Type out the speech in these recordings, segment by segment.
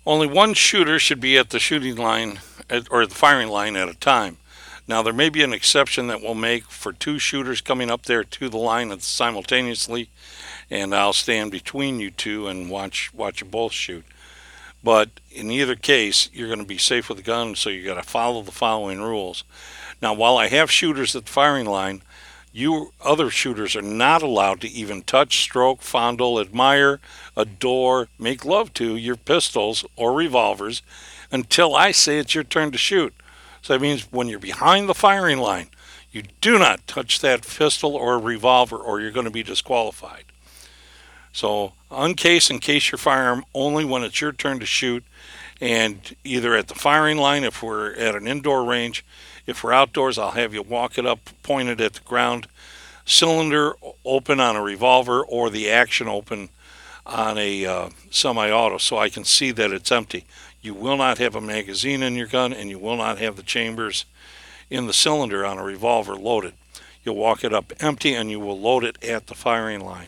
Only one shooter should be at the shooting line or the firing line at a time. Now, there may be an exception that we'll make for two shooters coming up there to the line simultaneously, and I'll stand between you two and watch you both shoot. But in either case, you're going to be safe with the gun, so you got to follow the following rules. Now, while I have shooters at the firing line, you other shooters are not allowed to even touch, stroke, fondle, admire, adore, make love to your pistols or revolvers until I say it's your turn to shoot. So that means when you're behind the firing line, you do not touch that pistol or revolver or you're going to be disqualified. So uncase and case your firearm only when it's your turn to shoot, and either at the firing line if we're at an indoor range. If we're outdoors, I'll have you walk it up pointed at the ground, cylinder open on a revolver or the action open on a semi-auto so I can see that it's empty. You will not have a magazine in your gun, and you will not have the chambers in the cylinder on a revolver loaded. You'll walk it up empty and you will load it at the firing line.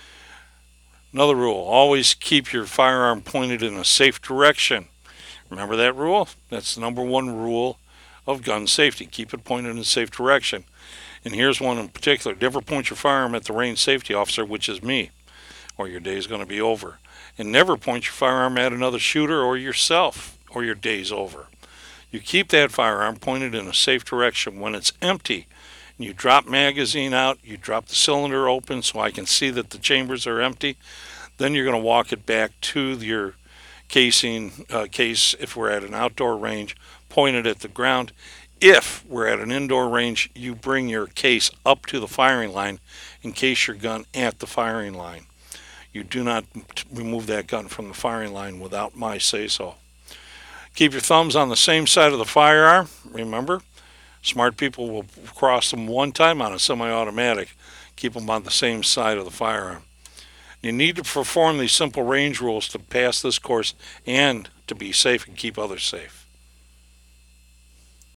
Another rule, always keep your firearm pointed in a safe direction. Remember that rule? That's the number one rule of gun safety. Keep it pointed in a safe direction. And here's one in particular. Never point your firearm at the range safety officer, which is me, or your day is going to be over. And never point your firearm at another shooter or yourself, or your day's over. You keep that firearm pointed in a safe direction. When it's empty, and you drop magazine out, you drop the cylinder open so I can see that the chambers are empty, then you're going to walk it back to your casing case if we're at an outdoor range, pointed at the ground. If we're at an indoor range, you bring your case up to the firing line and case your gun at the firing line. You do not remove that gun from the firing line without my say-so. Keep your thumbs on the same side of the firearm. Remember, smart people will cross them one time on a semi-automatic. Keep them on the same side of the firearm. You need to perform these simple range rules to pass this course and to be safe and keep others safe.